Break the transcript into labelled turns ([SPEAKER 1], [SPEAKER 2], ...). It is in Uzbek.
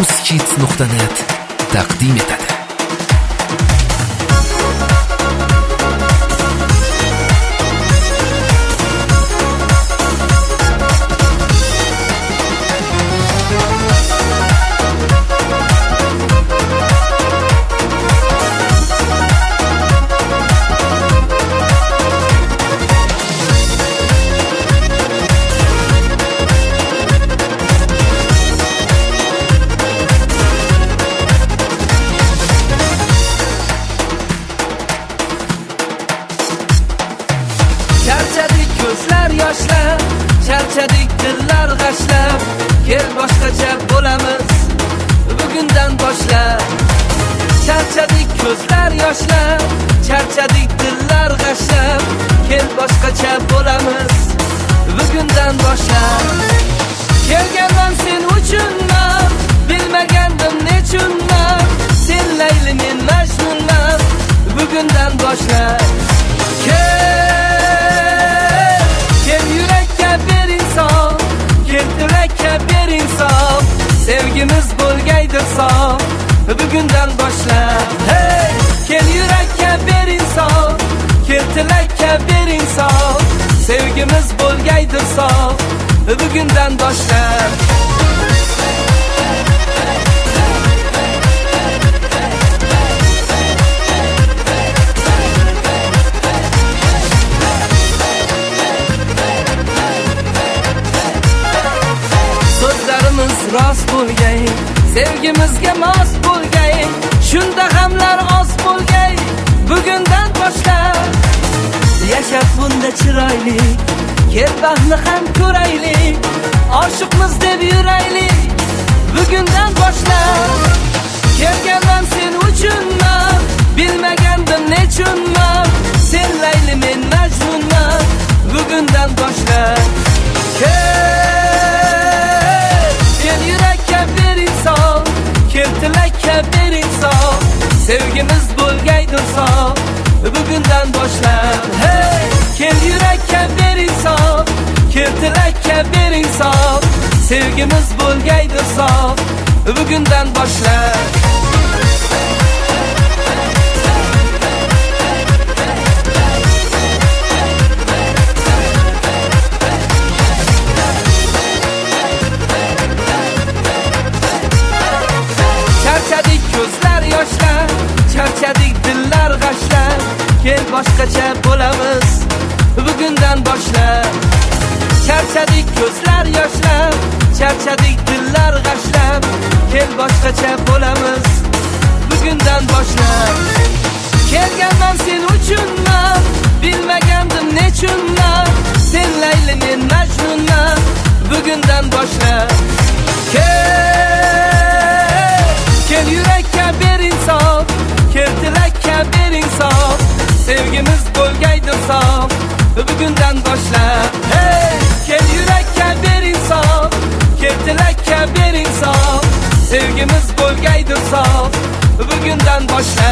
[SPEAKER 1] uzkids.net taqdim etadi.
[SPEAKER 2] Charchadik ko'zlar yoshlab, charchadik dillar g'ashlab, kel boshqacha bo'lamiz bugundan boshlab. Charchadik ko'zlar yoshlab, charchadik dillar g'ashlab, kel boshqacha bo'lamiz bugundan boshlab. Kelganman sen uchunman, bilmagandim nechunman, sen Layli men Majnunman bugundan boshlab. Kel yurakka ber inson, kel tilakka ber inson, sevgimiz bo'lgaydir son bugundan boshlab. Hey, kel yurakka ber inson, kel tilakka ber inson, sevgimiz bo'lgaydir son bugundan boshlab. So'zlarimiz rost bo'lgay, sevgimizga mos bo'lgay, shunda g'amlar oz bo'lgay bugundan boshlab. Yashab bunda chiroyli, kel baxtni ham ko'raylik, oshiqmiz deb yuraylik bugundan boshlab. Kelganman sen uchunman, bilmagandim nechunman, sen Layli men Majnunman bugundan boshlab. Kel yurakka ber inson, kel tilakka ber inson, sevgimiz bo'lgaydir son bugundan boshlab. Hey, kel yurakka ber inson, kel tilakka ber inson, sevgimiz bo'lgaydir son bugundan boshlab. Charchadik ko'zlar yoshlar, charchadik dillar g'ashlab, kel boshqacha bo'lamiz bugundan boshlab. Charchadik ko'zlar yoshlar, charchadik dillar g'ashlab, kel boshqacha bo'lamiz bugundan boshlab. Kelganman sen uchunman, bilmagandim nechunman, sen Layli men Majnunman bugundan boshlab. Kel yurakka ber inson, kel tilakka ber inson, sevgimiz bo'lgaydir son bugundan boshlab. Hey, kel yurakka ber inson, kel tilakka ber inson, sevgimiz bo'lgaydir son bugundan boshlab.